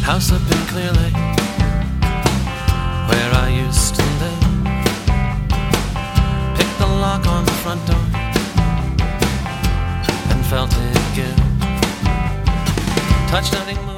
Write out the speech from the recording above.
House up in Clear Lake, where I used to live. Picked the lock on the front door and felt it give. Touched nothing.